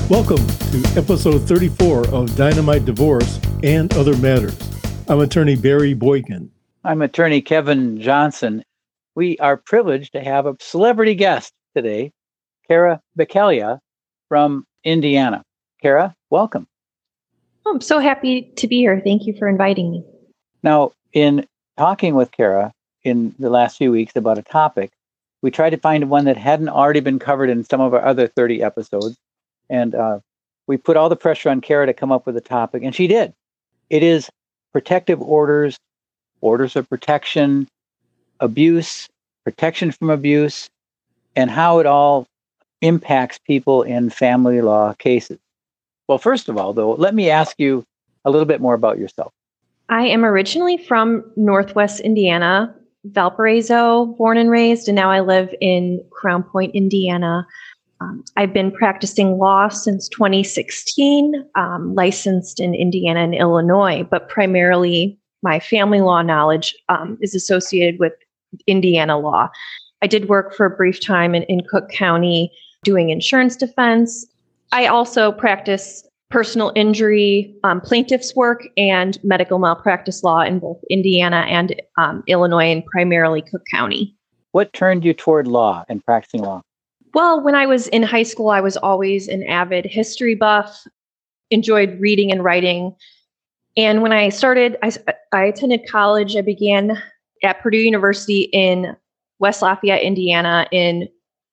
Welcome to episode 34 of Dynamite Divorce and Other Matters. I'm attorney Barry Boykin. I'm attorney Kevin Johnson. We are privileged to have a celebrity guest today, Kara Beccalia from Indiana. Kara, welcome. Oh, I'm so happy to be here. Thank you for inviting me. Now, in talking with Kara in the last few weeks about a topic, we tried to find one that hadn't already been covered in some of our other 30 episodes. And we put all the pressure on Kara to come up with a topic, and she did. It is protective orders, orders of protection, abuse, protection from abuse, and how it all impacts people in family law cases. Well, first of all, though, let me ask you a little bit more about yourself. I am originally from Northwest Indiana, Valparaiso, born and raised, and now I live in Crown Point, Indiana. I've been practicing law since 2016, licensed in Indiana and Illinois, but primarily my family law knowledge is associated with Indiana law. I did work for a brief time in Cook County doing insurance defense. I also practice personal injury plaintiff's work and medical malpractice law in both Indiana and Illinois, and primarily Cook County. What turned you toward law and practicing law? Well, when I was in high school, I was always an avid history buff, enjoyed reading and writing. And when I started, I attended college. I began at Purdue University in West Lafayette, Indiana in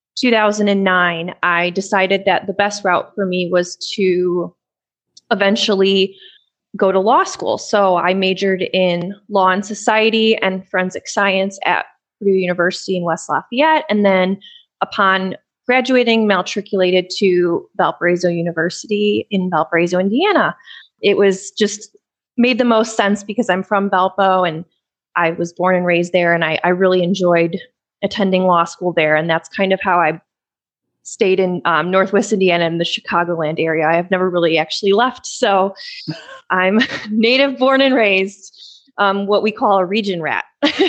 2009. I decided that the best route for me was to eventually go to law school. So I majored in law and society and forensic science at Purdue University in West Lafayette. And then upon graduating, matriculated to Valparaiso University in Valparaiso, Indiana. It was just made the most sense because I'm from Valpo and I was born and raised there, and I really enjoyed attending law school there. And that's kind of how I stayed in Northwest Indiana in the Chicagoland area. I have never really actually left. So I'm native born and raised, what we call a region rat.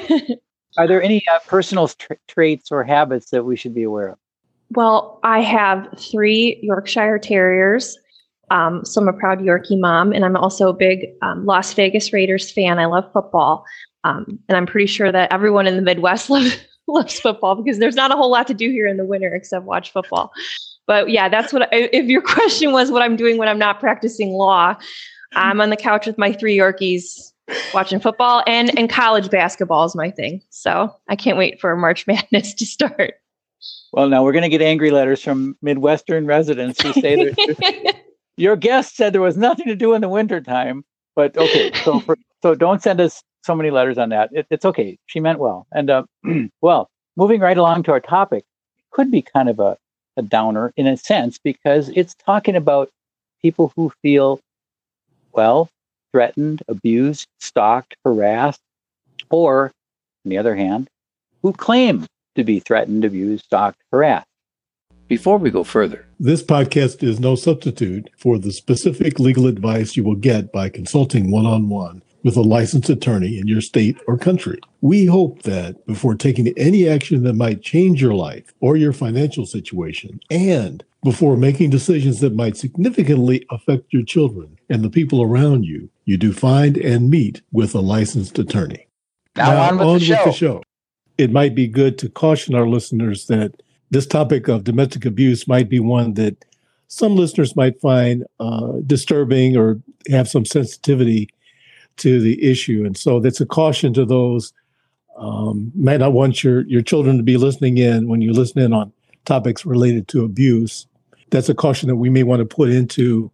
Are there any personal traits or habits that we should be aware of? Well, I have 3 Yorkshire Terriers, so I'm a proud Yorkie mom, and I'm also a big Las Vegas Raiders fan. I love football, and I'm pretty sure that everyone in the Midwest loves football because there's not a whole lot to do here in the winter except watch football. But yeah, that's if your question was what I'm doing when I'm not practicing law, I'm on the couch with my 3 Yorkies watching football, and college basketball is my thing. So I can't wait for March Madness to start. Well, now we're going to get angry letters from Midwestern residents who say that your guest said there was nothing to do in the wintertime. But okay, so don't send us so many letters on that. It's okay. She meant well. And well, moving right along to our topic, it could be kind of a downer in a sense because it's talking about people who feel, well, threatened, abused, stalked, harassed, or, on the other hand, who claim to be threatened, abused, stalked, harassed. Before we go further, this podcast is no substitute for the specific legal advice you will get by consulting one-on-one with a licensed attorney in your state or country. We hope that before taking any action that might change your life or your financial situation, and before making decisions that might significantly affect your children and the people around you, you do find and meet with a licensed attorney. Now on with the show. It might be good to caution our listeners that this topic of domestic abuse might be one that some listeners might find disturbing or have some sensitivity to the issue. And so that's a caution to those might not want your children to be listening in when you listen in on topics related to abuse. That's a caution that we may want to put into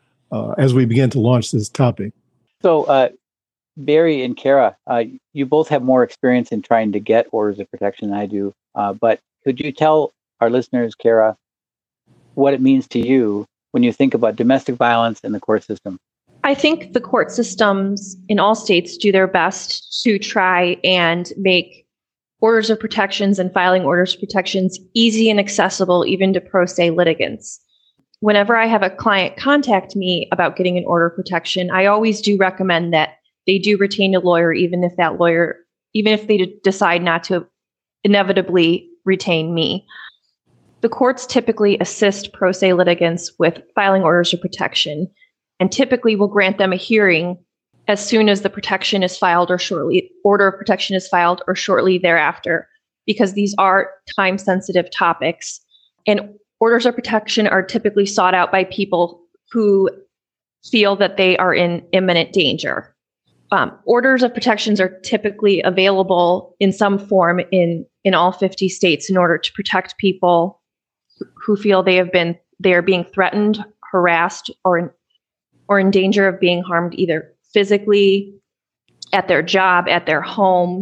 as we begin to launch this topic. So, Barry and Kara, you both have more experience in trying to get orders of protection than I do. But could you tell our listeners, Kara, what it means to you when you think about domestic violence in the court system? I think the court systems in all states do their best to try and make orders of protections and filing orders of protections easy and accessible even to pro se litigants. Whenever I have a client contact me about getting an order of protection, I always do recommend that they do retain a lawyer, even if they decide not to inevitably retain me. The courts typically assist pro se litigants with filing orders of protection and typically will grant them a hearing as soon as the protection is filed order of protection is filed or shortly thereafter, because these are time-sensitive topics. And orders of protection are typically sought out by people who feel that they are in imminent danger. Orders of protections are typically available in some form in all 50 states in order to protect people who feel they are being threatened, harassed, or in danger of being harmed either physically, at their job, at their home,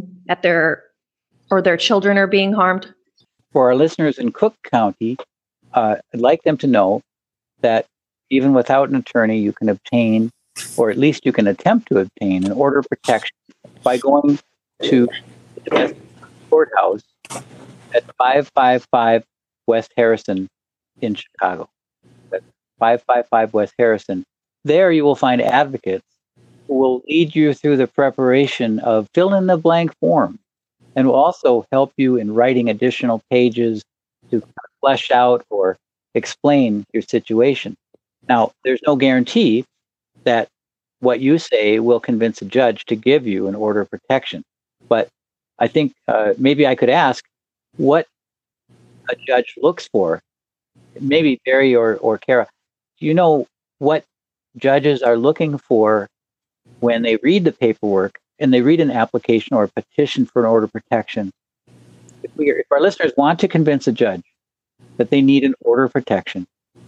or their children are being harmed. For our listeners in Cook County, I'd like them to know that even without an attorney, you can obtain, or at least you can attempt to obtain, an order of protection by going to the domestic courthouse at 555 West Harrison in Chicago. That's 555 West Harrison. There you will find advocates who will lead you through the preparation of fill-in-the-blank form and will also help you in writing additional pages to flesh out or explain your situation. Now, there's no guarantee that what you say will convince a judge to give you an order of protection. But I think maybe I could ask what a judge looks for. Maybe Barry or Kara, do you know what judges are looking for when they read the paperwork and they read an application or a petition for an order of protection? If our listeners want to convince a judge that they need an order of protection,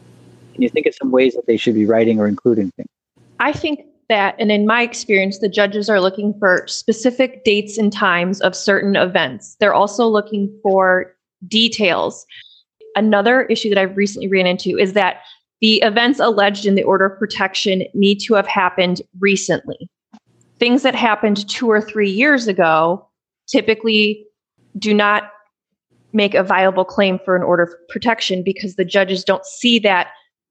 can you think of some ways that they should be writing or including things? I think that, and in my experience, the judges are looking for specific dates and times of certain events. They're also looking for details. Another issue that I've recently ran into is that the events alleged in the order of protection need to have happened recently. Things that happened 2 or 3 years ago typically do not make a viable claim for an order of protection because the judges don't see that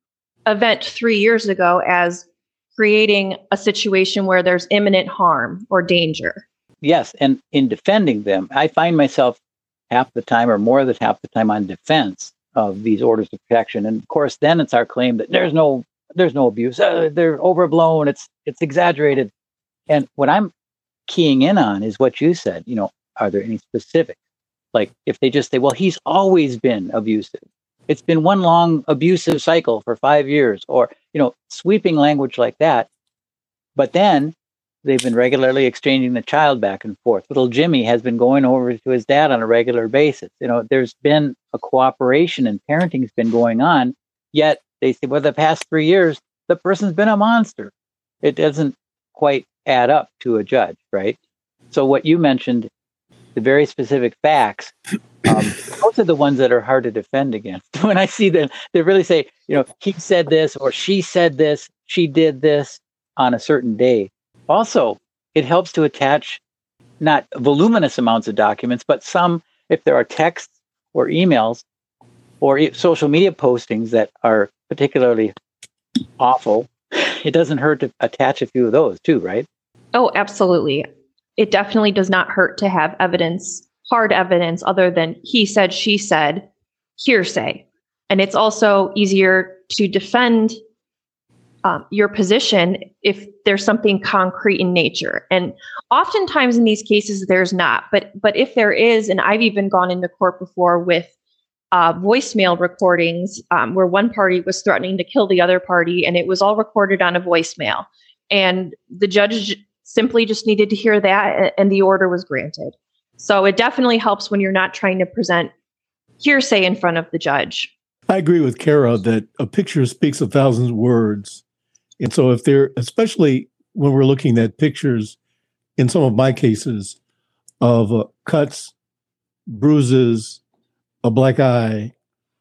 event 3 years ago as creating a situation where there's imminent harm or danger. Yes, and in defending them, I find myself half the time or more than half the time on defense of these orders of protection. And of course, then it's our claim that there's no abuse. They're overblown. It's exaggerated. And what I'm keying in on is what you said. Are there any specifics? Like if they just say, well, he's always been abusive. It's been one long abusive cycle for 5 years, or, sweeping language like that. But then they've been regularly exchanging the child back and forth. Little Jimmy has been going over to his dad on a regular basis. There's been a cooperation and parenting's been going on. Yet they say, well, the past 3 years, the person's been a monster. It doesn't quite add up to a judge, right? So what you mentioned, the very specific facts, those are the ones that are hard to defend against. When I see them, they really say, he said this or she said this, she did this on a certain day. Also, it helps to attach not voluminous amounts of documents, but some, if there are texts or emails or social media postings that are particularly awful, it doesn't hurt to attach a few of those too, right? Oh, absolutely. It definitely does not hurt to have evidence, hard evidence, other than he said, she said, hearsay. And it's also easier to defend your position if there's something concrete in nature. And oftentimes in these cases, there's not. But if there is, and I've even gone into court before with voicemail recordings where one party was threatening to kill the other party, and it was all recorded on a voicemail. And the judge simply just needed to hear that, and the order was granted. So it definitely helps when you're not trying to present hearsay in front of the judge. I agree with Kara that a picture speaks 1,000 words. And so if they're, especially when we're looking at pictures, in some of my cases, of cuts, bruises, a black eye,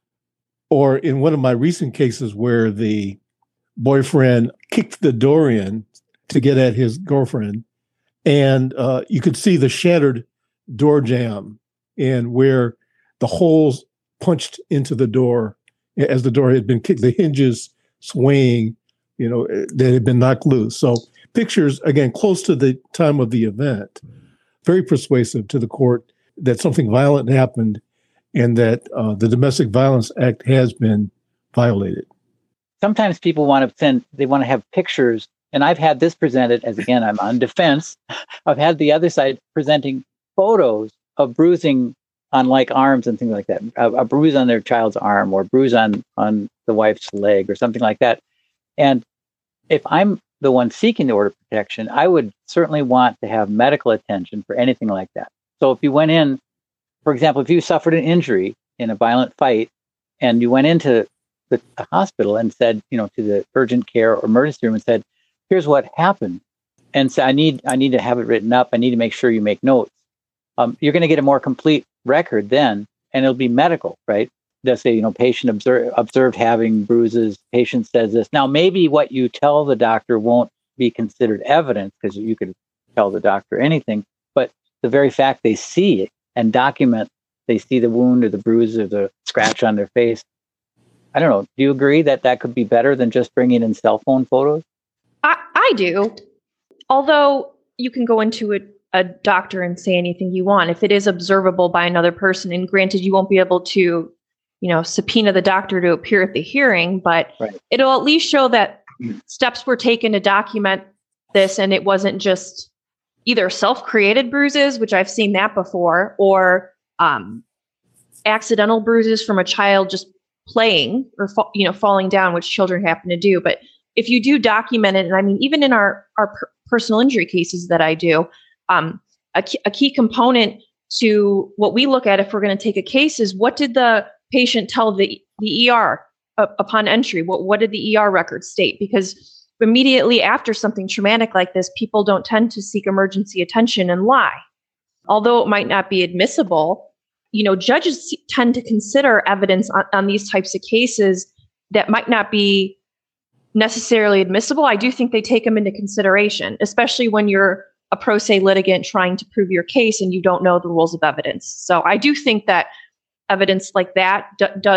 or in one of my recent cases where the boyfriend kicked the door in to get at his girlfriend, and you could see the shattered door jamb and where the holes punched into the door as the door had been kicked, the hinges swaying, that had been knocked loose. So pictures, again, close to the time of the event, very persuasive to the court that something violent happened and that the Domestic Violence Act has been violated. Sometimes people want to have pictures, and I've had this presented as, again, I'm on defense. I've had the other side presenting photos of bruising on like arms and things like that, a bruise on their child's arm or bruise on the wife's leg or something like that. And if I'm the one seeking the order of protection, I would certainly want to have medical attention for anything like that. So if you went in, for example, if you suffered an injury in a violent fight and you went into the hospital and said, to the urgent care or emergency room and said, here's what happened. And so I need to have it written up. I need to make sure you make notes. You're going to get a more complete record then, and it'll be medical, right? They'll say, patient observed having bruises. Patient says this. Now, maybe what you tell the doctor won't be considered evidence because you could tell the doctor anything, but the very fact they see it and document, they see the wound or the bruise or the scratch on their face. I don't know. Do you agree that could be better than just bringing in cell phone photos? I do. Although you can go into a doctor and say anything you want if it is observable by another person. And granted, you won't be able to, subpoena the doctor to appear at the hearing, but right. It'll at least show that steps were taken to document this, and it wasn't just either self-created bruises, which I've seen that before, or accidental bruises from a child just playing or falling down, which children happen to do. But if you do document it, and I mean, even in our personal injury cases that I do, a key component to what we look at if we're going to take a case is what did the patient tell the ER upon entry? What did the ER record state? Because immediately after something traumatic like this, people don't tend to seek emergency attention and lie. Although it might not be admissible, judges tend to consider evidence on these types of cases that might not be necessarily admissible. I do think they take them into consideration, especially when you're a pro se litigant trying to prove your case and you don't know the rules of evidence. So I do think that evidence like that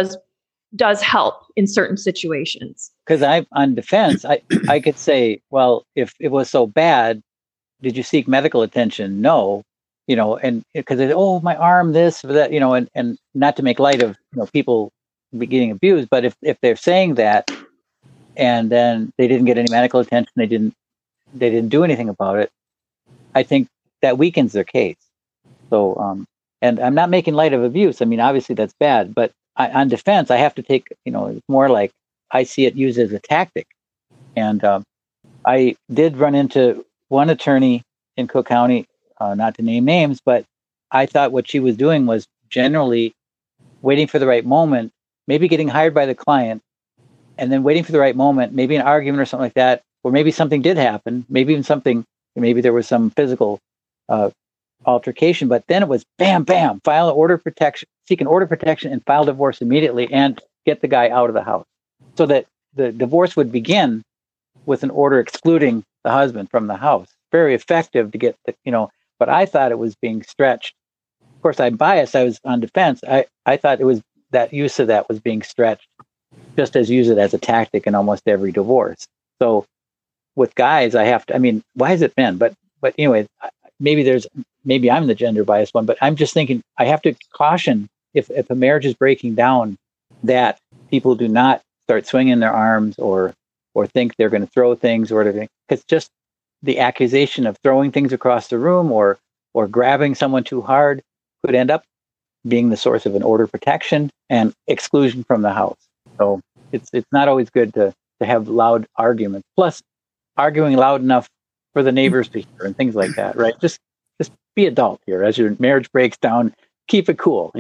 does help in certain situations. Because I'm on defense, I could say, well, if it was so bad, did you seek medical attention? No, and because my arm, this, that, and not to make light of people getting abused, but if they're saying that, and then they didn't get any medical attention, they didn't do anything about it, I think that weakens their case. So, and I'm not making light of abuse. I mean, obviously that's bad, but on defense, I have to take, it's more like I see it used as a tactic. And I did run into one attorney in Cook County, not to name names, but I thought what she was doing was generally waiting for the right moment, maybe getting hired by the client, and then waiting for the right moment, maybe an argument or something like that, or maybe something did happen, maybe there was some physical altercation, but then it was bam, bam, file an order of protection, seek an order of protection and file divorce immediately and get the guy out of the house. So that the divorce would begin with an order excluding the husband from the house. Very effective to get but I thought it was being stretched. Of course, I'm biased. I was on defense. I thought it was that use of that was being stretched, just as use it as a tactic in almost every divorce. So with guys, why has it been? But anyway, maybe I'm the gender biased one, but I'm just thinking I have to caution if a marriage is breaking down that people do not start swinging their arms or think they're going to throw things or whatever. Because just the accusation of throwing things across the room or grabbing someone too hard could end up being the source of an order of protection and exclusion from the house. So it's not always good to have loud arguments. Plus, arguing loud enough for the neighbors to hear and things like that, right? Just be adult here. As your marriage breaks down, keep it cool,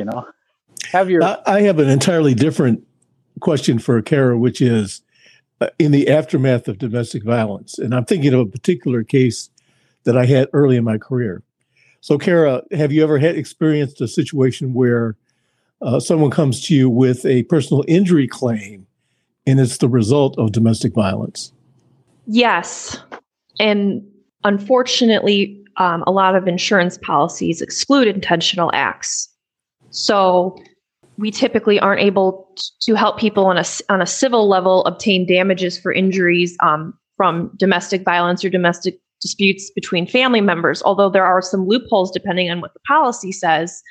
I have an entirely different question for Kara, which is in the aftermath of domestic violence. And I'm thinking of a particular case that I had early in my career. So Kara, have you ever experienced a situation where someone comes to you with a personal injury claim and it's the result of domestic violence? Yes. And unfortunately, a lot of insurance policies exclude intentional acts. So we typically aren't able to help people on a civil level obtain damages for injuries from domestic violence or domestic disputes between family members, although there are some loopholes depending on what the policy says.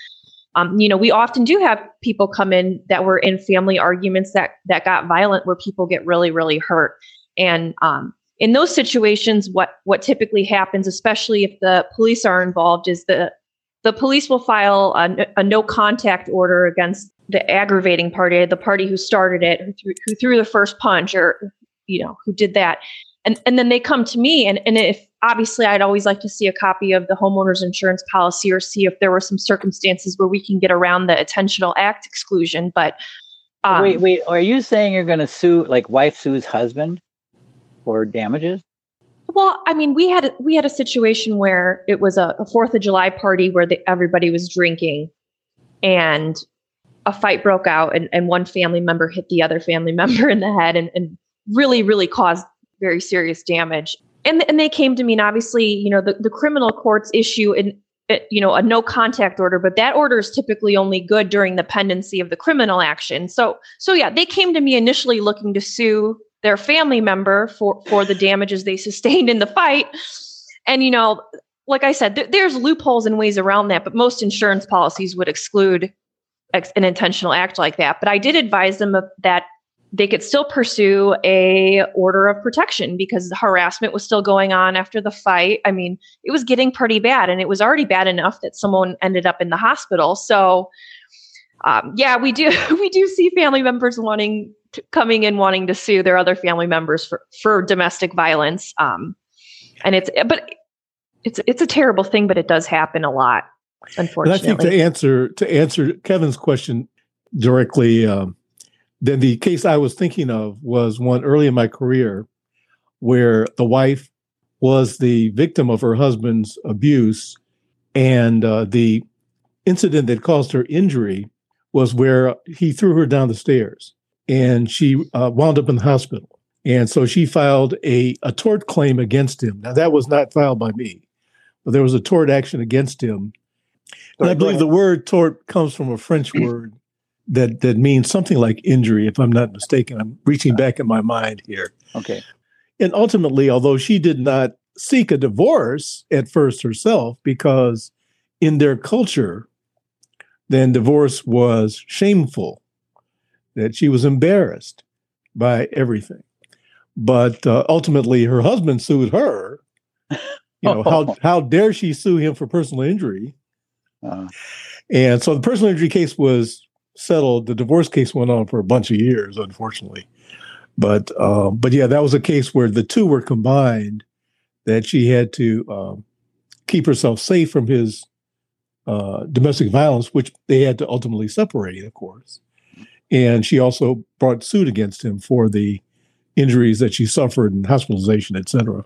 We often do have people come in that were in family arguments that got violent, where people get really, really hurt. And in those situations, what typically happens, especially if the police are involved, is the police will file a no contact order against the aggravating party, the party who started it, who threw the first punch, or who did that. And then they come to me, and if obviously I'd always like to see a copy of the homeowner's insurance policy, or see if there were some circumstances where we can get around the intentional act exclusion. But wait, are you saying you're going to sue, like wife sues husband for damages? Well, I mean, we had a situation where it was a 4th of July party where everybody was drinking, and a fight broke out, and one family member hit the other family member in the head, and really, really caused very serious damage. And they came to me, and obviously, the criminal courts issue a no contact order, but that order is typically only good during the pendency of the criminal action. So yeah, they came to me initially looking to sue their family member for the damages they sustained in the fight. And, like I said, there's loopholes and ways around that, but most insurance policies would exclude an intentional act like that. But I did advise them that they could still pursue a order of protection, because the harassment was still going on after the fight. I mean, it was getting pretty bad, and it was already bad enough that someone ended up in the hospital. So, we do see family members coming in wanting to sue their other family members for domestic violence. And it's a terrible thing, but it does happen a lot, unfortunately. And I think to answer Kevin's question directly, then the case I was thinking of was one early in my career where the wife was the victim of her husband's abuse, and the incident that caused her injury was where he threw her down the stairs, and she wound up in the hospital. And so she filed a tort claim against him. Now, that was not filed by me, but there was a tort action against him. And I believe the word tort comes from a French word that means something like injury, if I'm not mistaken. I'm reaching back in my mind here. Okay. And ultimately, although she did not seek a divorce at first herself, because in their culture, then divorce was shameful, that she was embarrassed by everything. But ultimately, her husband sued her. How dare she sue him for personal injury? And so the personal injury case was settled. The divorce case went on for a bunch of years, unfortunately. But yeah, that was a case where the two were combined, that she had to keep herself safe from his domestic violence, which they had to ultimately separate, of course. And she also brought suit against him for the injuries that she suffered and hospitalization, et cetera.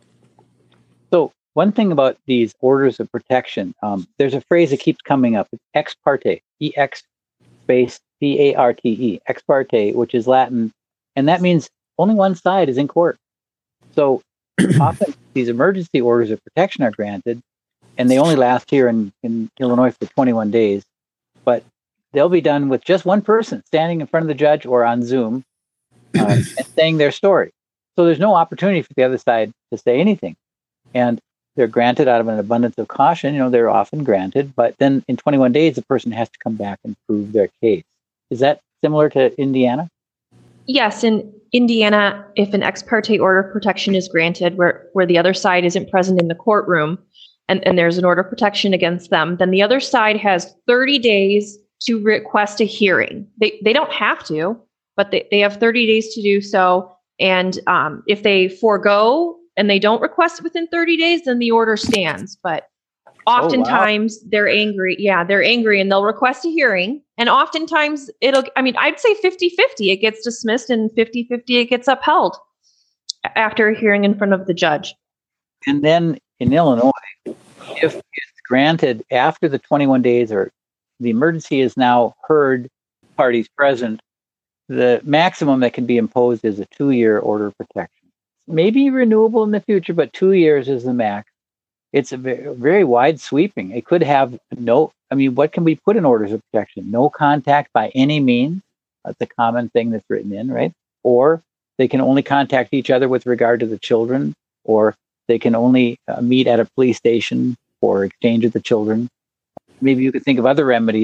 So one thing about these orders of protection, there's a phrase that keeps coming up. It's ex parte, EX space CARTE, ex parte, which is Latin. And that means only one side is in court. So often these emergency orders of protection are granted, and they only last here in Illinois for 21 days. But they'll be done with just one person standing in front of the judge or on Zoom and saying their story. So there's no opportunity for the other side to say anything. And they're granted out of an abundance of caution. They're often granted, but then in 21 days, the person has to come back and prove their case. Is that similar to Indiana? Yes. In Indiana, if an ex parte order of protection is granted where the other side isn't present in the courtroom and there's an order of protection against them, then the other side has 30 days to request a hearing. They don't have to, but they have 30 days to do so. And if they forego and they don't request it within 30 days, then the order stands. But oftentimes they're angry. Yeah, they're angry and they'll request a hearing. And oftentimes I'd say 50-50. It gets dismissed, and 50-50 it gets upheld after a hearing in front of the judge. And then in Illinois, if it's granted after the 21 days or the emergency is now heard, parties present, the maximum that can be imposed is a 2-year order of protection. Maybe renewable in the future, but 2 years is the max. It's a very, very wide sweeping. It could have what can we put in orders of protection? No contact by any means. That's a common thing that's written in, right? Or they can only contact each other with regard to the children, or they can only meet at a police station for exchange of the children. Maybe you could think of other remedies.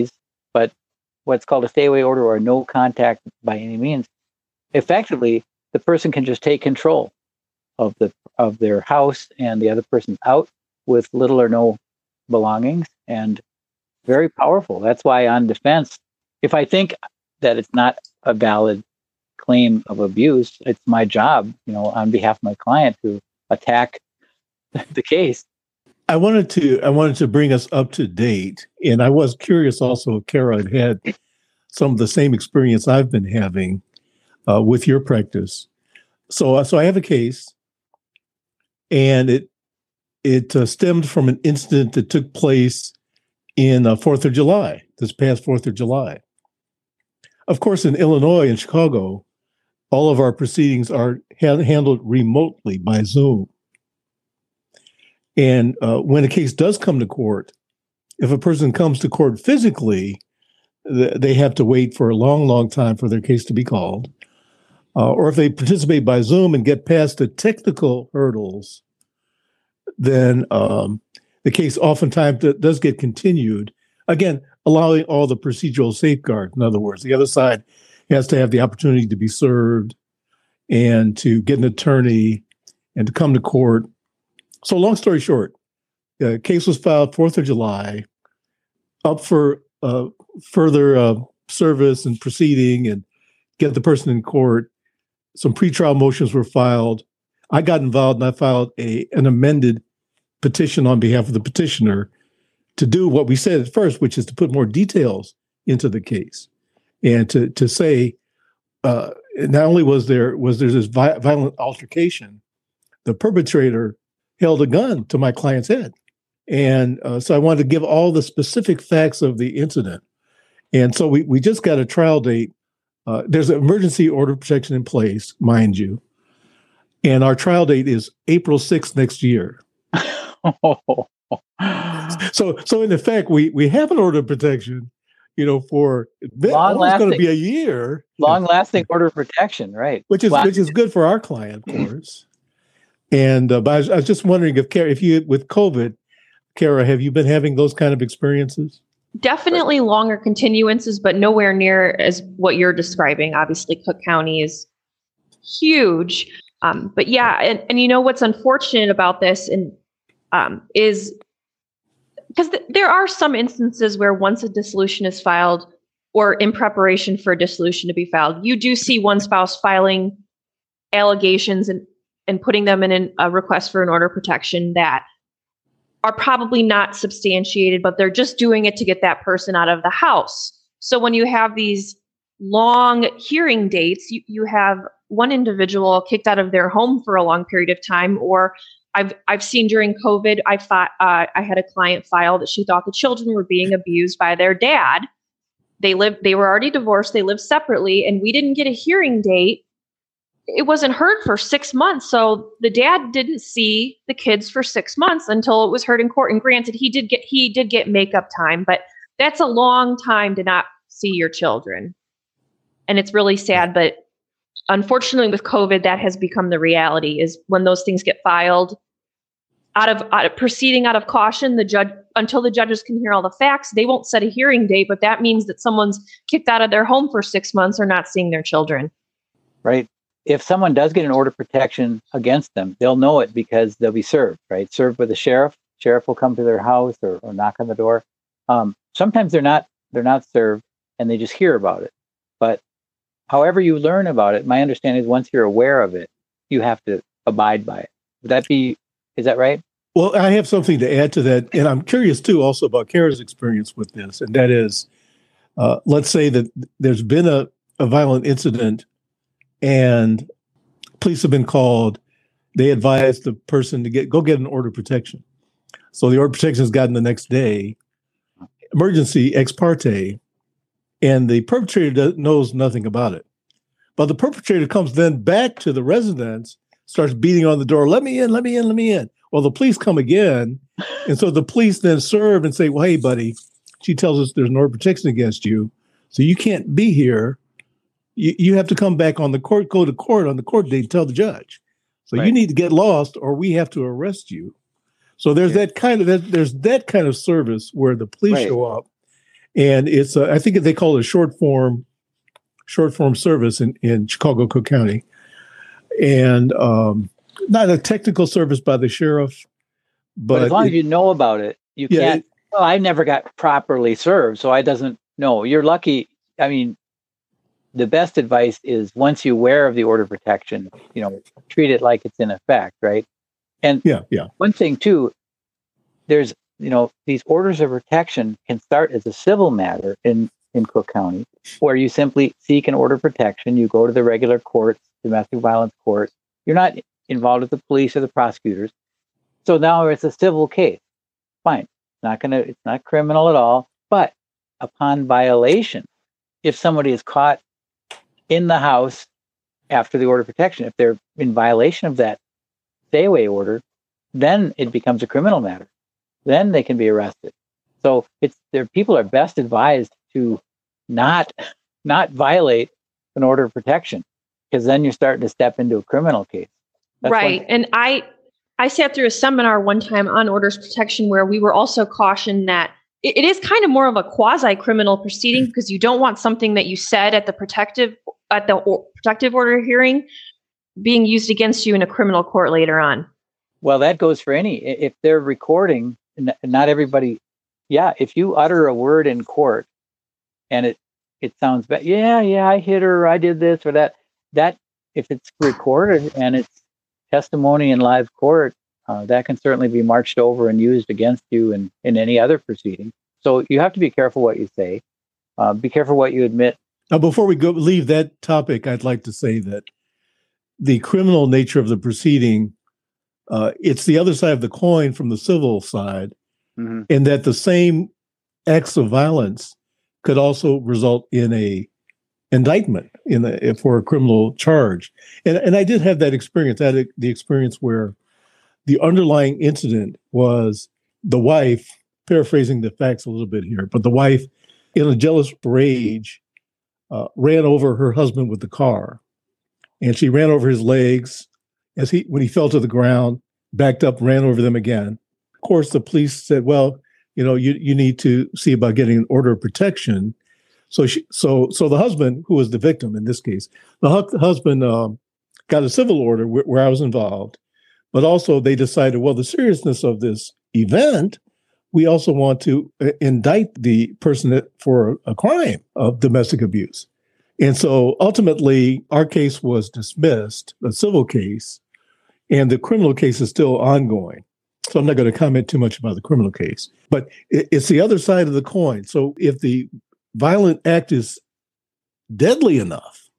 but what's called a stay away order or no contact by any means, effectively, the person can just take control of their house and the other person's out with little or no belongings, and very powerful. That's why on defense, if I think that it's not a valid claim of abuse, it's my job, on behalf of my client, to attack the case. I wanted to bring us up to date, and I was curious also if Kara had some of the same experience I've been having with your practice. So I have a case, and it stemmed from an incident that took place in 4th of July, this past 4th of July. Of course, in Illinois and Chicago, all of our proceedings are handled remotely by Zoom. And when a case does come to court, if a person comes to court physically, they have to wait for a long, long time for their case to be called. Or if they participate by Zoom and get past the technical hurdles, then the case oftentimes does get continued. Again, allowing all the procedural safeguards. In other words, the other side has to have the opportunity to be served and to get an attorney and to come to court. So long story short, the case was filed 4th of July, up for further service and proceeding and get the person in court. Some pretrial motions were filed. I got involved and I filed an amended petition on behalf of the petitioner to do what we said at first, which is to put more details into the case and to say not only was there this violent altercation, the perpetrator held a gun to my client's head. And so I wanted to give all the specific facts of the incident. And so we just got a trial date. There's an emergency order of protection in place, mind you. And our trial date is April 6th next year. So in effect, we have an order of protection, for almost going to be a year. Long-lasting order of protection, right? Which is good for our client, of course. And but I was just wondering if with COVID, Kara, have you been having those kind of experiences? Definitely longer continuances, but nowhere near as what you're describing. Obviously, Cook County is huge. But yeah, and what's unfortunate about this is because there are some instances where once a dissolution is filed or in preparation for a dissolution to be filed, you do see one spouse filing allegations and putting them in a request for an order of protection that are probably not substantiated, but they're just doing it to get that person out of the house. So when you have these long hearing dates, you have one individual kicked out of their home for a long period of time, or I've seen during COVID, I had a client file that she thought the children were being abused by their dad. They were already divorced, they lived separately, and we didn't get a hearing date. It wasn't heard for 6 months. So the dad didn't see the kids for 6 months until it was heard in court. And granted, he did get makeup time, but that's a long time to not see your children. And it's really sad, but unfortunately with COVID, that has become the reality, is when those things get filed proceeding out of caution, until the judges can hear all the facts, they won't set a hearing date, but that means that someone's kicked out of their home for 6 months or not seeing their children. Right. If someone does get an order of protection against them, they'll know it because they'll be served, right? Served with a sheriff. Sheriff will come to their house or knock on the door. Sometimes they're not served and they just hear about it. But however you learn about it, my understanding is once you're aware of it, you have to abide by it. Is that right? Well, I have something to add to that. And I'm curious too also about Kara's experience with this. And that is, let's say that there's been a violent incident and police have been called. They advise the person to go get an order of protection. So the order of protection is gotten the next day, emergency ex parte, and the perpetrator knows nothing about it. But the perpetrator comes then back to the residence, starts beating on the door, let me in, let me in, let me in. Well, the police come again. And so the police then serve and say, well, hey, buddy, she tells us there's an order of protection against you, so you can't be here. You have to come back on the court, go to court on the court date and tell the judge. So right. You need to get lost or we have to arrest you. So there's that kind of service where the police show up And it's I think they call it a short form service in Chicago, Cook County, and not a technical service by the sheriff, But as long as you know about it, you can't. Well, I never got properly served, so I doesn't know. You're lucky. I mean, the best advice is once you're aware of the order of protection, treat it like it's in effect, right? And one thing too, there's these orders of protection can start as a civil matter in Cook County, where you simply seek an order of protection. You go to the regular courts, domestic violence court. You're not involved with the police or the prosecutors. So now it's a civil case. Fine. It's not criminal at all. But upon violation, if somebody is caught in the house after the order of protection, if they're in violation of that stay away order, then it becomes a criminal matter. Then they can be arrested. So people are best advised to not violate an order of protection, because then you're starting to step into a criminal case. That's right. And I sat through a seminar one time on orders of protection where we were also cautioned that it is kind of more of a quasi-criminal proceeding, because you don't want something that you said at the protective order hearing being used against you in a criminal court later on. Well, that goes for if they're recording, not everybody. Yeah, if you utter a word in court and it sounds bad, I hit her, I did this or that if it's recorded and it's testimony in live court, that can certainly be marched over and used against you in any other proceeding. So you have to be careful what you say. Be careful what you admit. Now, before we leave that topic, I'd like to say that the criminal nature of the proceeding, it's the other side of the coin from the civil side, and that the same acts of violence could also result in a indictment for a criminal charge. And I did have that experience. I had the experience where the underlying incident was the wife, paraphrasing the facts a little bit here, but the wife, in a jealous rage, ran over her husband with the car. And she ran over his legs when he fell to the ground, backed up, ran over them again. Of course, the police said, well, you need to see about getting an order of protection. So the husband, who was the victim in this case, the husband got a civil order where I was involved, but also they decided, well, the seriousness of this event, we also want to indict the person for a crime of domestic abuse. And so ultimately, our case was dismissed, a civil case, and the criminal case is still ongoing. So I'm not going to comment too much about the criminal case, but it's the other side of the coin. So if the violent act is deadly enough,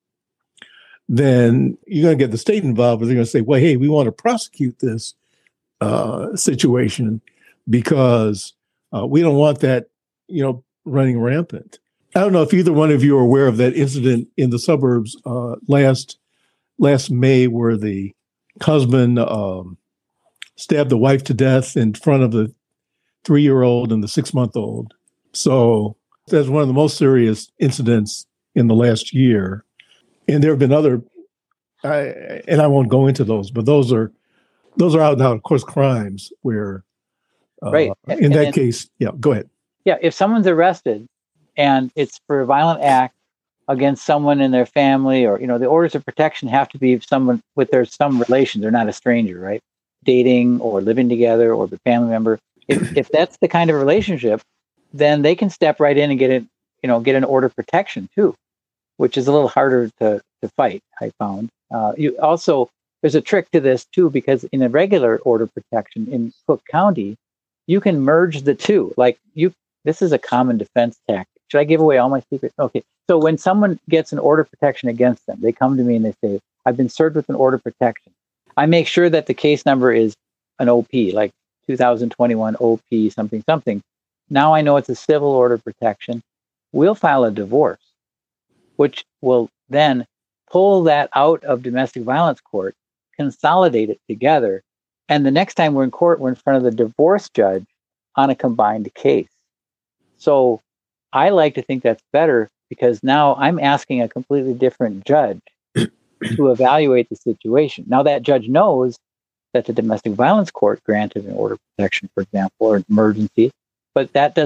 then you're going to get the state involved, but they're going to say, well, hey, we want to prosecute this situation because we don't want that, running rampant. I don't know if either one of you are aware of that incident in the suburbs last May where the husband stabbed the wife to death in front of the 3-year-old and the 6-month-old. So that's one of the most serious incidents in the last year. And there have been other, and I won't go into those, but those are out now, of course, crimes where, right. In that case, go ahead. Yeah, if someone's arrested and it's for a violent act against someone in their family, or the orders of protection have to be someone with some relation. They're not a stranger, right? Dating or living together or the family member. If that's the kind of relationship, then they can step right in and get an order of protection too, which is a little harder to fight. I found. There's a trick to this too, because in a regular order of protection in Cook County, you can merge the two. This is a common defense tactic. Should I give away all my secrets? Okay. So when someone gets an order of protection against them, they come to me and they say, I've been served with an order of protection. I make sure that the case number is an OP, like 2021 OP something something. Now I know it's a civil order of protection. We'll file a divorce, which will then pull that out of domestic violence court, consolidate it together. And the next time we're in court, we're in front of the divorce judge on a combined case. So I like to think that's better, because now I'm asking a completely different judge to evaluate the situation. Now that judge knows that the domestic violence court granted an order of protection, for example, or an emergency, but that doesn't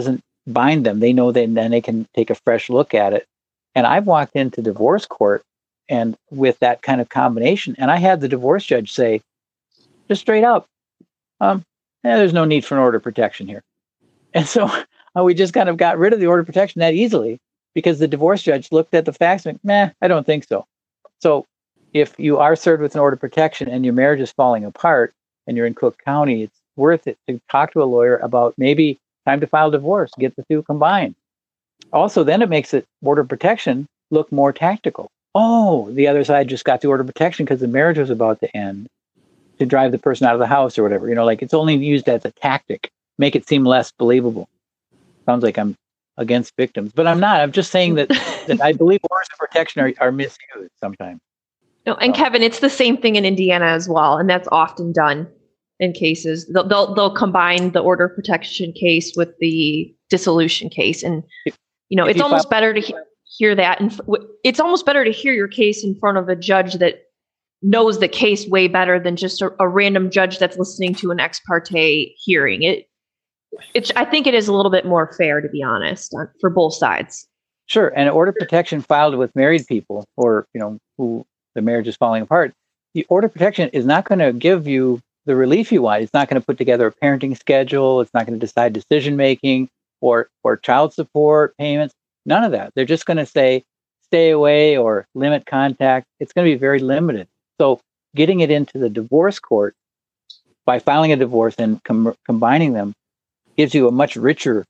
bind them. They know that then they can take a fresh look at it. And I've walked into divorce court and with that kind of combination, and I had the divorce judge say, just straight up, there's no need for an order of protection here. And so we just kind of got rid of the order of protection that easily because the divorce judge looked at the facts and went, I don't think so. So if you are served with an order of protection and your marriage is falling apart and you're in Cook County, it's worth it to talk to a lawyer about maybe time to file divorce, get the two combined. Also, then it makes the order of protection look more tactical. Oh, the other side just got the order of protection because the marriage was about to end to drive the person out of the house or whatever. Like it's only used as a tactic, make it seem less believable. Sounds like I'm against victims, but I'm not. I'm just saying that I believe orders of protection are misused sometimes. No, and Kevin, it's the same thing in Indiana as well, and that's often done in cases. They'll combine the order of protection case with the dissolution case, and it's almost better to hear that, and it's almost better to hear your case in front of a judge that knows the case way better than just a random judge that's listening to an ex parte hearing. I think it is a little bit more fair, to be honest, for both sides. Sure, and order of protection filed with married people, or who the marriage is falling apart. The order of protection is not going to give you the relief you want. It's not going to put together a parenting schedule. It's not going to decide decision making or child support payments. None of that. They're just going to say stay away or limit contact. It's going to be very limited. So getting it into the divorce court by filing a divorce and combining them gives you a much richer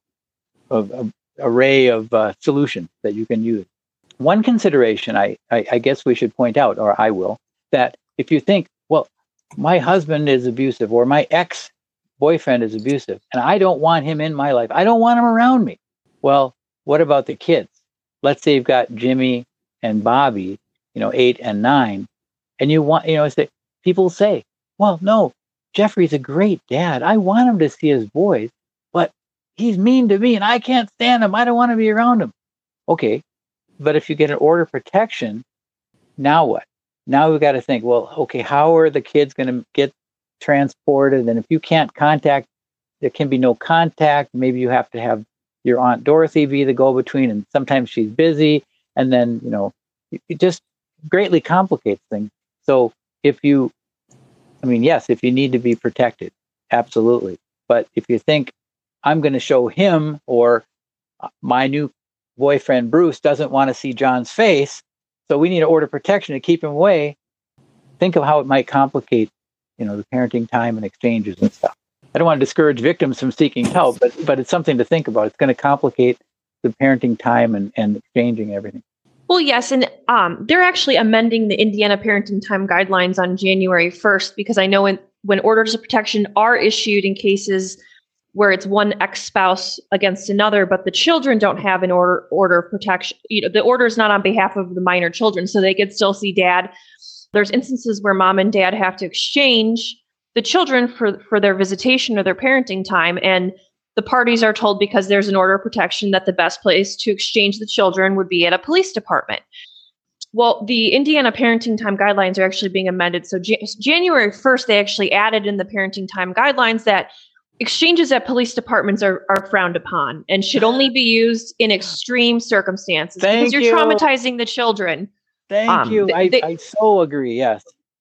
array of solutions that you can use. One consideration I guess we should point out, or I will, that if you think, well, my husband is abusive or my ex-boyfriend is abusive and I don't want him in my life, I don't want him around me. Well, what about the kids? Let's say you've got Jimmy and Bobby, 8 and 9, and you want, people say, well, no, Jeffrey's a great dad. I want him to see his boys, but he's mean to me and I can't stand him. I don't want to be around him. Okay. But if you get an order of protection, now what? Now we've got to think, well, okay, how are the kids going to get transported? And if you can't contact, there can be no contact. Maybe you have to have your Aunt Dorothy be the go-between, and sometimes she's busy. And then, it just greatly complicates things. So if you need to be protected, absolutely. But if you think I'm going to show him, or my new boyfriend Bruce doesn't want to see John's face, so we need an order of protection to keep him away, think of how it might complicate, the parenting time and exchanges and stuff. I don't want to discourage victims from seeking help, but it's something to think about. It's going to complicate the parenting time and exchanging everything. Well, yes, and they're actually amending the Indiana Parenting Time Guidelines on January 1st, because I know when orders of protection are issued in cases where it's one ex-spouse against another, but the children don't have an order of protection. The order is not on behalf of the minor children, so they could still see dad. There's instances where mom and dad have to exchange the children for their visitation or their parenting time, and the parties are told, because there's an order of protection, that the best place to exchange the children would be at a police department. Well, the Indiana Parenting Time Guidelines are actually being amended. So January 1st, they actually added in the Parenting Time Guidelines that exchanges at police departments are frowned upon and should only be used in extreme circumstances, because you're traumatizing the children. Thank you. I so agree. Yes.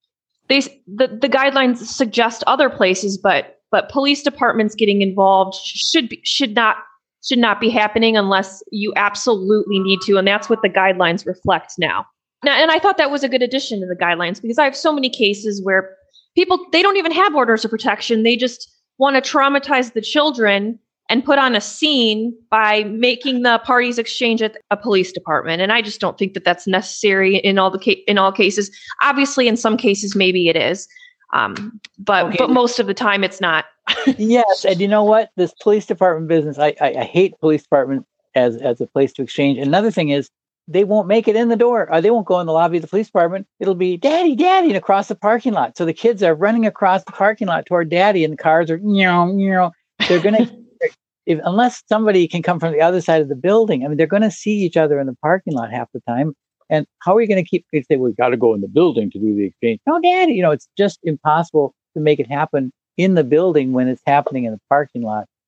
The guidelines suggest other places, but police departments getting involved should not be happening unless you absolutely need to, and that's what the guidelines reflect now. And I thought that was a good addition to the guidelines, because I have so many cases where people, they don't even have orders of protection. They just want to traumatize the children and put on a scene by making the parties exchange at a police department. And I just don't think that that's necessary in all cases. Obviously, in some cases, maybe it is. But most of the time it's not. Yes. And you know what? This police department business, I hate police department as a place to exchange. Another thing is, they won't make it in the door. They won't go in the lobby of the police department. It'll be daddy, daddy, and across the parking lot. So the kids are running across the parking lot toward daddy, and the cars are, they're going to, unless somebody can come from the other side of the building, they're going to see each other in the parking lot half the time. And how are you going to keep, they say, we've got to go in the building to do the exchange. No, daddy, it's just impossible to make it happen in the building when it's happening in the parking lot.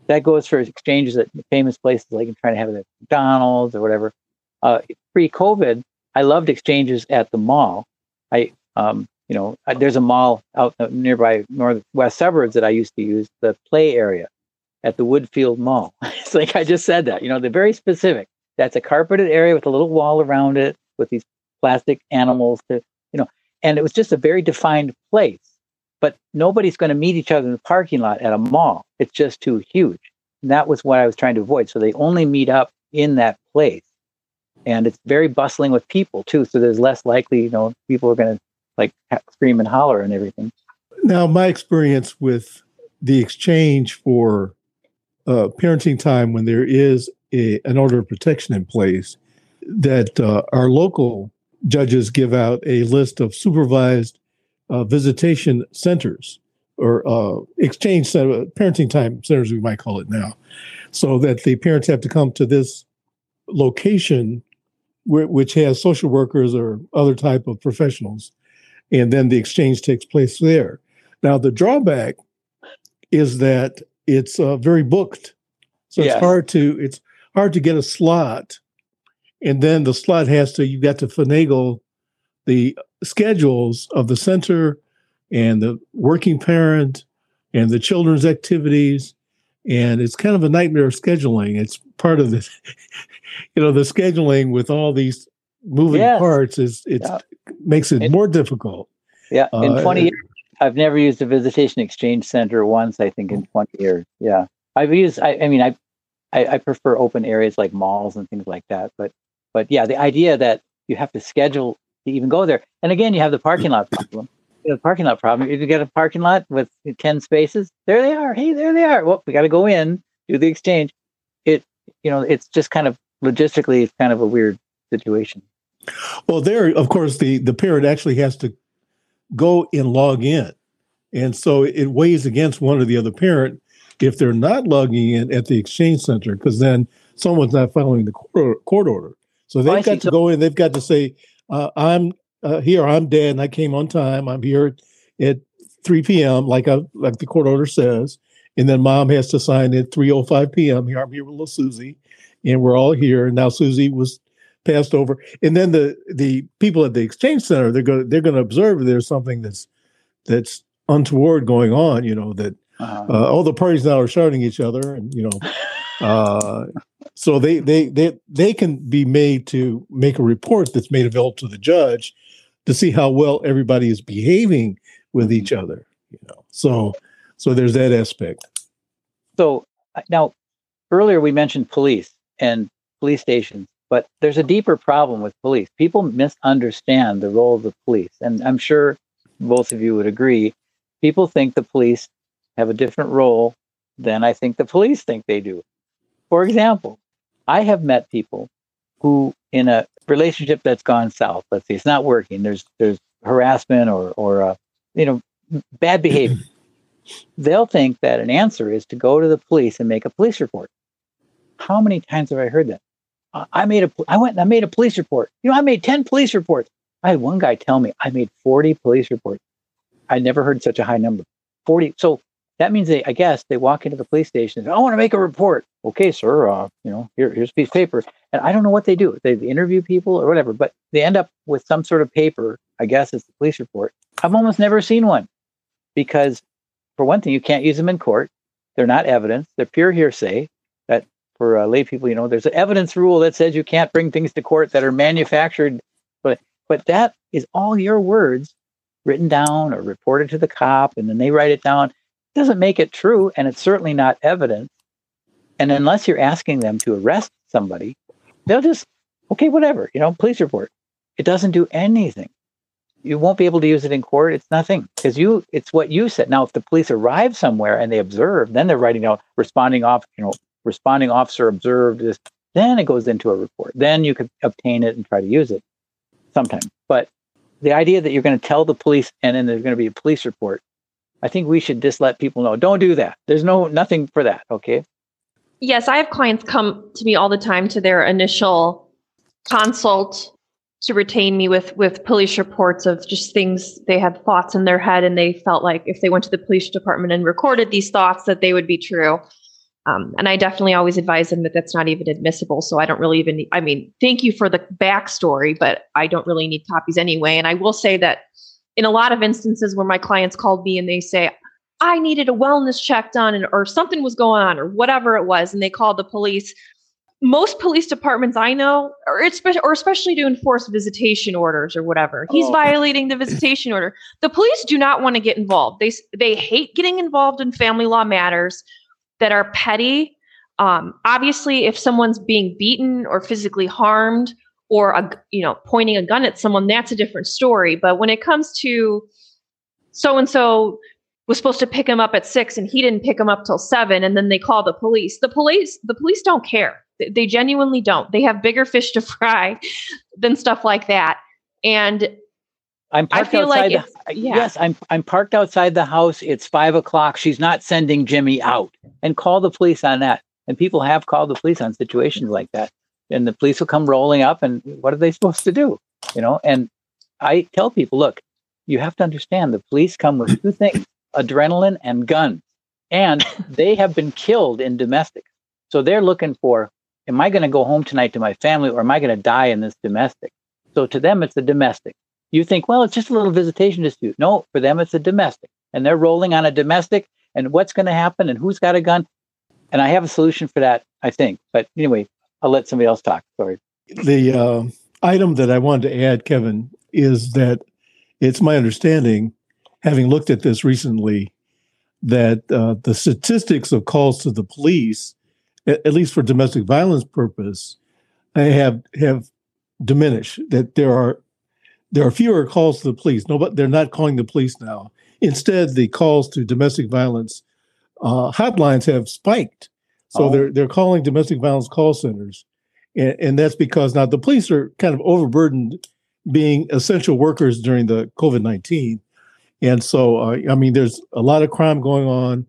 That goes for exchanges at famous places, like I'm trying to have it at McDonald's or whatever. Pre-COVID, I loved exchanges at the mall. There's a mall out nearby northwest suburbs that I used to use, the play area at the Woodfield Mall. It's like I just said that, they're very specific. That's a carpeted area with a little wall around it with these plastic animals and it was just a very defined place. But nobody's going to meet each other in the parking lot at a mall. It's just too huge. And that was what I was trying to avoid. So they only meet up in that place. And it's very bustling with people too. So there's less likely, people are going to like scream and holler and everything. Now, my experience with the exchange for parenting time when there is an order of protection in place, that our local judges give out a list of supervised visitation centers or exchange center, parenting time centers, we might call it now, so that the parents have to come to this location which has social workers or other type of professionals, and then the exchange takes place there. Now, the drawback is that it's very booked, so Yes. it's hard to get a slot, and then the slot you've got to finagle the schedules of the center and the working parent and the children's activities. And it's kind of a nightmare of scheduling. It's part of this, the scheduling with all these moving Yes. parts makes it more difficult. Yeah. In 20 years, I've never used a visitation exchange center once, I think, in 20 years. Yeah. I prefer open areas like malls and things like that. But yeah, the idea that you have to schedule to even go there. And again, you have the parking lot problem. If you get a parking lot with 10 spaces, there they are. Hey, there they are. Well, we got to go in, do the exchange. It's just kind of logistically, it's kind of a weird situation. Well, there, of course, the parent actually has to go and log in. And so it weighs against one or the other parent if they're not logging in at the exchange center, because then someone's not following the court order. So they've got to go in, they've got to say, I'm here, I'm Dad, and I came on time. I'm here at 3 p.m., like the court order says. And then Mom has to sign at 3:05 p.m. Here, I'm here with little Susie, and we're all here. Now Susie was passed over. And then the people at the exchange center, they're going to observe if there's something that's untoward going on, that all the parties now are shouting each other, and so they can be made to make a report that's made available to the judge to see how well everybody is behaving with each other. So there's that aspect. So now, earlier we mentioned police and police stations, but there's a deeper problem with police. People misunderstand the role of the police, and I'm sure both of you would agree. People think the police have a different role than I think the police think they do. For example, I have met people who, in a relationship that's gone south, let's say it's not working, there's harassment or bad behavior. They'll think that an answer is to go to the police and make a police report. How many times have I heard that? I went and I made a police report. I made 10 police reports. I had one guy tell me I made 40 police reports. I never heard such a high number. 40. So that means they walk into the police station and say, I want to make a report. Okay, sir, here's a piece of paper. And I don't know what they do. They interview people or whatever, but they end up with some sort of paper, I guess it's the police report. I've almost never seen one because, for one thing, you can't use them in court. They're not evidence. They're pure hearsay. That for lay people, there's an evidence rule that says you can't bring things to court that are manufactured. But that is all your words written down or reported to the cop, and then they write it down. It doesn't make it true, and it's certainly not evidence. And unless you're asking them to arrest somebody, they'll just, okay, whatever, police report. It doesn't do anything. You won't be able to use it in court. It's nothing because it's what you said. Now, if the police arrive somewhere and they observe, then they're writing down responding officer observed this. Then it goes into a report. Then you could obtain it and try to use it sometimes. But the idea that you're going to tell the police and then there's going to be a police report, I think we should just let people know. Don't do that. There's nothing for that. Okay. Yes, I have clients come to me all the time to their initial consult to retain me with police reports of just things they had thoughts in their head, and they felt like if they went to the police department and recorded these thoughts that they would be true. And I definitely always advise them that that's not even admissible. So I don't really even, thank you for the backstory, but I don't really need copies anyway. And I will say that in a lot of instances where my clients called me and they say, I needed a wellness check done or something was going on or whatever it was, and they called the police. Most police departments I know, or especially to enforce visitation orders or whatever, he's violating the visitation order. The police do not want to get involved. They hate getting involved in family law matters that are petty. Obviously, if someone's being beaten or physically harmed or pointing a gun at someone, that's a different story. But when it comes to so-and-so was supposed to pick him up at 6 and he didn't pick him up till 7, and then they call the police. The police don't care. They genuinely don't. They have bigger fish to fry than stuff like that. And I'm parked outside. Yes, I'm parked outside the house. It's 5:00. She's not sending Jimmy out. And call the police on that. And people have called the police on situations like that. And the police will come rolling up. And what are they supposed to do? And I tell people, look, you have to understand the police come with two things: adrenaline and guns. And they have been killed in domestic. So they're looking for, am I going to go home tonight to my family, or am I going to die in this domestic? So to them, it's a domestic. You think, well, it's just a little visitation dispute. No, for them, it's a domestic. And they're rolling on a domestic. And what's going to happen and who's got a gun? And I have a solution for that, I think. But anyway, I'll let somebody else talk. Sorry. The item that I wanted to add, Kevin, is that it's my understanding, having looked at this recently, that the statistics of calls to the police, at least for domestic violence purpose, have diminished. That there are fewer calls to the police. No, but they're not calling the police now. Instead, the calls to domestic violence hotlines have spiked. So they're calling domestic violence call centers, and that's because now the police are kind of overburdened, being essential workers during the COVID-19, and so there's a lot of crime going on.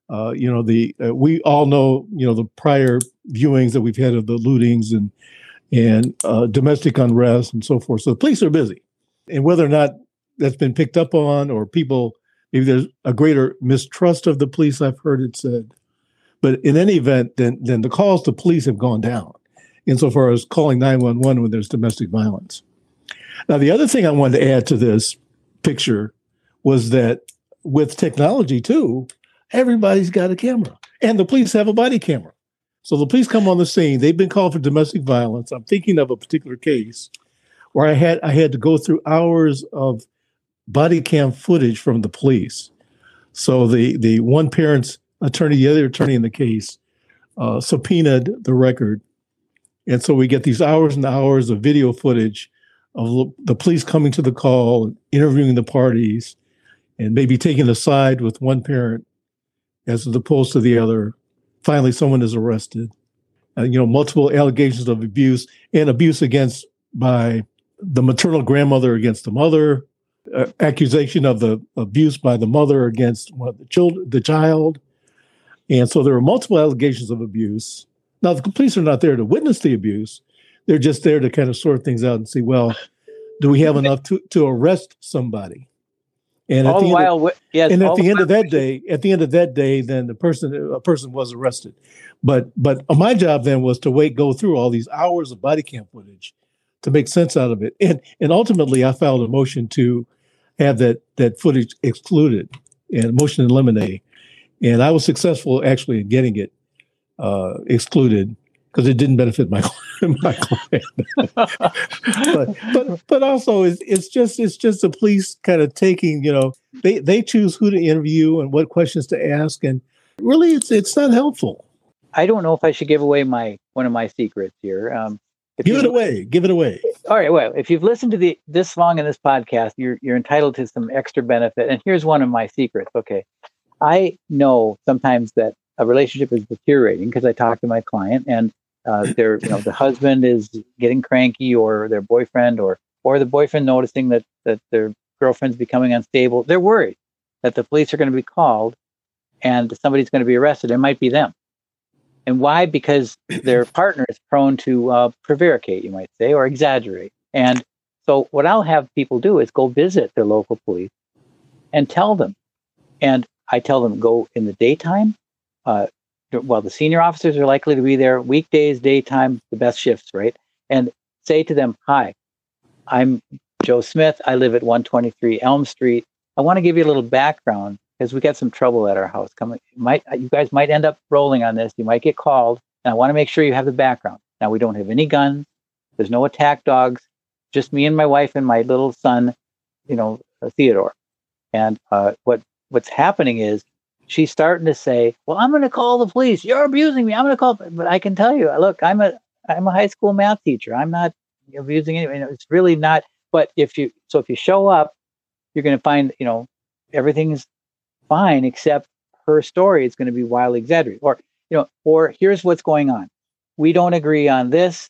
We all know the prior viewings that we've had of the lootings and domestic unrest and so forth. So the police are busy. And whether or not that's been picked up on, or people, maybe there's a greater mistrust of the police, I've heard it said. But in any event, then the calls to police have gone down insofar as calling 911 when there's domestic violence. Now, the other thing I wanted to add to this picture was that with technology too, everybody's got a camera, and the police have a body camera. So the police come on the scene. They've been called for domestic violence. I'm thinking of a particular case where I had to go through hours of body cam footage from the police. So the one parent's attorney, the other attorney in the case, subpoenaed the record. And so we get these hours and hours of video footage of the police coming to the call, interviewing the parties, and maybe taking a side with one parent as opposed to the other. Finally, someone is arrested. Multiple allegations of abuse and abuse by the maternal grandmother against the mother, accusation of the abuse by the mother against the child. And so there are multiple allegations of abuse. Now, the police are not there to witness the abuse. They're just there to kind of sort things out and see, well, do we have enough to arrest somebody? And at the end of that day, then a person was arrested. But my job then was to go through all these hours of body cam footage to make sense out of it. And ultimately, I filed a motion to have that footage excluded, and a motion in limine. And I was successful actually in getting it excluded because it didn't benefit my client. but also it's just the police kind of taking, they choose who to interview and what questions to ask, and really it's not helpful. I don't know if I should give away one of my secrets here. Give it away. All right. Well, if you've listened to this long in this podcast, you're entitled to some extra benefit. And here's one of my secrets. Okay. I know sometimes that a relationship is deteriorating because I talk to my client, and the husband is getting cranky, or their boyfriend, or the boyfriend noticing that their girlfriend's becoming unstable. They're worried that the police are going to be called and somebody's going to be arrested. It might be them. And why? Because their partner is prone to prevaricate, you might say, or exaggerate. And so what I'll have people do is go visit their local police and tell them. And I tell them, go in the daytime, the senior officers are likely to be there weekdays, daytime, the best shifts, right? And say to them, "Hi, I'm Joe Smith. I live at 123 Elm Street. I want to give you a little background because we got some trouble at our house. You guys might end up rolling on this. You might get called, and I want to make sure you have the background. Now, we don't have any guns. There's no attack dogs. Just me and my wife and my little son, Theodore. And what's happening is she's starting to say, well, I'm going to call the police. You're abusing me. I'm going to call. But I can tell you, look, I'm a high school math teacher. I'm not abusing anyone. It's really not. But if you show up, you're going to find, everything's fine except her story is going to be wildly exaggerated. Or here's what's going on. We don't agree on this.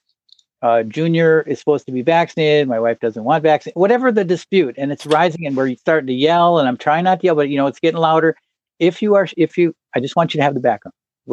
Junior is supposed to be vaccinated. My wife doesn't want vaccine. Whatever the dispute, and it's rising, and we're starting to yell. And I'm trying not to yell, but it's getting louder. I just want you to have the background.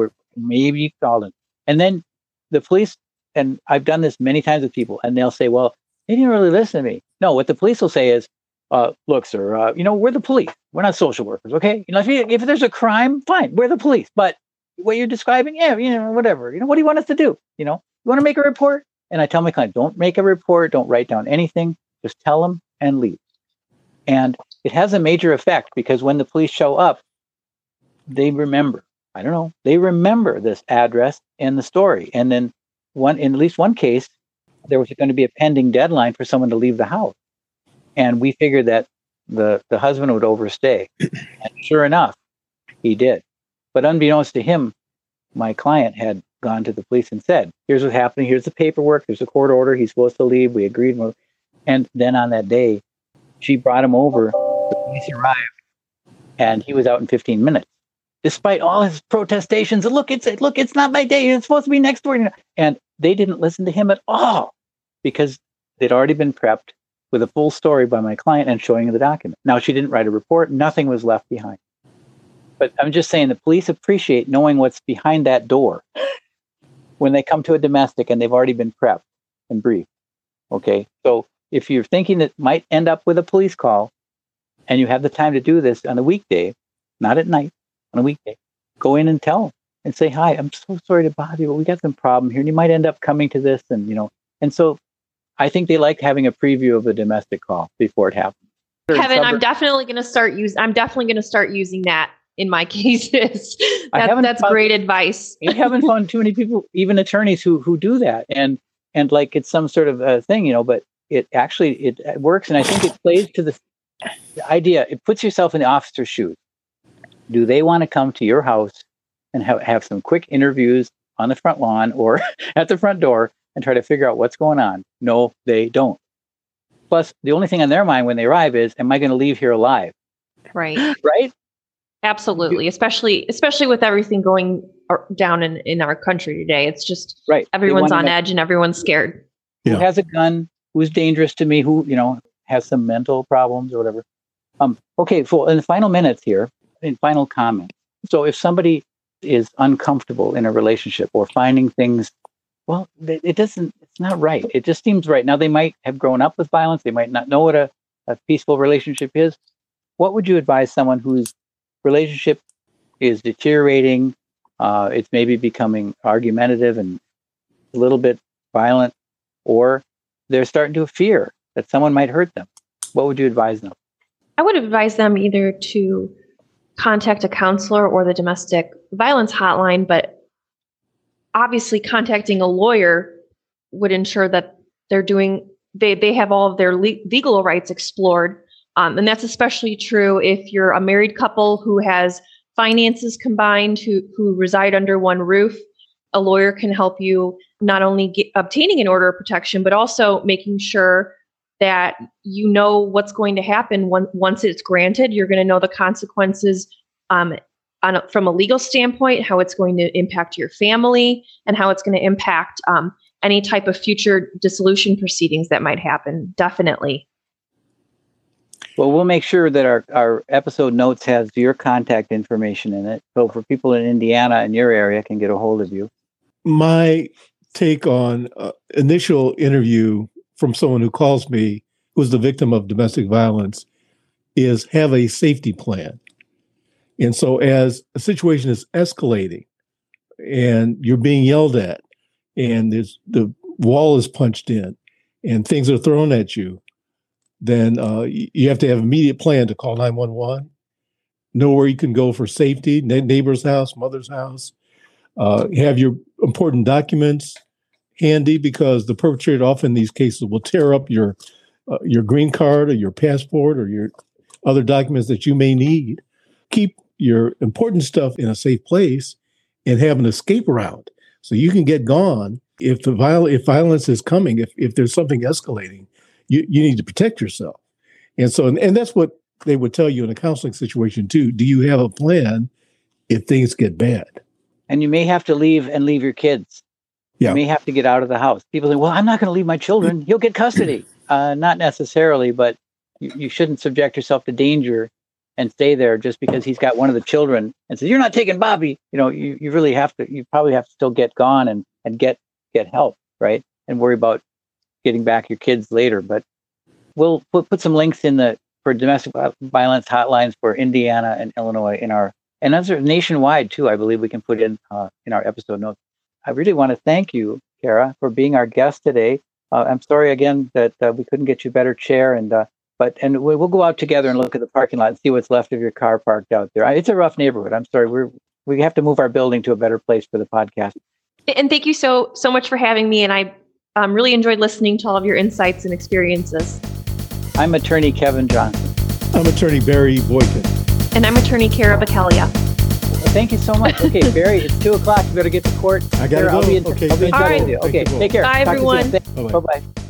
Maybe you called it, and then the police. And I've done this many times with people, and they'll say, "Well, they didn't really listen to me." No, what the police will say is, "Look, sir, we're the police. We're not social workers, okay? If there's a crime, fine, we're the police. But what you're describing, whatever. What do you want us to do? You want to make a report?" And I tell my client, don't make a report. Don't write down anything. Just tell them and leave. And it has a major effect because when the police show up, they remember. They remember this address and the story. And then in at least one case, there was going to be a pending deadline for someone to leave the house. And we figured that the husband would overstay. And sure enough, he did. But unbeknownst to him, my client had gone to the police and said, here's what's happening. Here's the paperwork. There's a court order. He's supposed to leave. We agreed. And then on that day, she brought him over. The police arrived and he was out in 15 minutes. Despite all his protestations, look, it's not my day. It's supposed to be next door. And they didn't listen to him at all because they'd already been prepped with a full story by my client and showing the document. Now, she didn't write a report. Nothing was left behind. But I'm just saying the police appreciate knowing what's behind that door when they come to a domestic and they've already been prepped and briefed. Okay. So if you're thinking that might end up with a police call and you have the time to do this on a weekday, not at night, on a weekday, go in and tell them and say, hi, I'm so sorry to bother you, but we got some problem here and you might end up coming to this. And so I think they like having a preview of a domestic call before it happens. Kevin, I'm definitely going to start using that in my cases. That's great advice. I haven't found too many people, even attorneys who do that. And like it's some sort of thing, but it actually works. And I think it plays to the idea. It puts yourself in the officer's shoes. Do they want to come to your house and have some quick interviews on the front lawn or at the front door and try to figure out what's going on? No, they don't. Plus, the only thing on their mind when they arrive is, am I going to leave here alive? Right. Right? Absolutely. Especially with everything going down in our country today. It's just right. Everyone's on edge and everyone's scared. Who has a gun? Who's dangerous to me? Who, has some mental problems or whatever. Okay. So in the final minutes here, in final comment. So if somebody is uncomfortable in a relationship or finding things, well, it's not right. It just seems right. Now they might have grown up with violence. They might not know what a peaceful relationship is. What would you advise someone whose relationship is deteriorating? It's maybe becoming argumentative and a little bit violent, or they're starting to fear that someone might hurt them. What would you advise them? I would advise them either to contact a counselor or the domestic violence hotline, but obviously contacting a lawyer would ensure that they have all of their legal rights explored. And that's especially true if you're a married couple who has finances combined, who reside under one roof. A lawyer can help you not only obtaining an order of protection, but also making sure that you know what's going to happen once it's granted. You're going to know the consequences from a legal standpoint, how it's going to impact your family, and how it's going to impact any type of future dissolution proceedings that might happen. Definitely. Well, we'll make sure that our episode notes has your contact information in it. So for people in Indiana and your area can get a hold of you. My take on initial interview from someone who calls me, who's the victim of domestic violence, is have a safety plan. And so as a situation is escalating, and you're being yelled at, and the wall is punched in, and things are thrown at you, then you have to have an immediate plan to call 911, know where you can go for safety, neighbor's house, mother's house, have your important documents handy, because the perpetrator often in these cases will tear up your green card or your passport or your other documents that you may need. Keep your important stuff in a safe place and have an escape route so you can get gone. If violence is coming, if there's something escalating, you need to protect yourself. And so, and that's what they would tell you in a counseling situation too. Do you have a plan if things get bad? And you may have to leave your kids. Yeah. You may have to get out of the house. People say, well, I'm not going to leave my children. He'll get custody. Not necessarily, but you shouldn't subject yourself to danger and stay there just because he's got one of the children and says, you're not taking Bobby. You really have to, you probably have to still get gone and get help, right? And worry about getting back your kids later. But we'll put some links for domestic violence hotlines for Indiana and Illinois and those are nationwide too. I believe we can put in our episode notes. I really want to thank you, Kara, for being our guest today. I'm sorry again that we couldn't get you a better chair, and we'll go out together and look at the parking lot and see what's left of your car parked out there. It's a rough neighborhood. I'm sorry. We have to move our building to a better place for the podcast. And thank you so much for having me. And I really enjoyed listening to all of your insights and experiences. I'm attorney Kevin Johnson. I'm attorney Barry Boykin. And I'm attorney Kara Bakalia. Well, thank you so much. Okay, Barry, it's 2:00. You better get to court. I got to go. I'll be in touch with you. Okay, take care. Bye, Talk everyone. Bye-bye.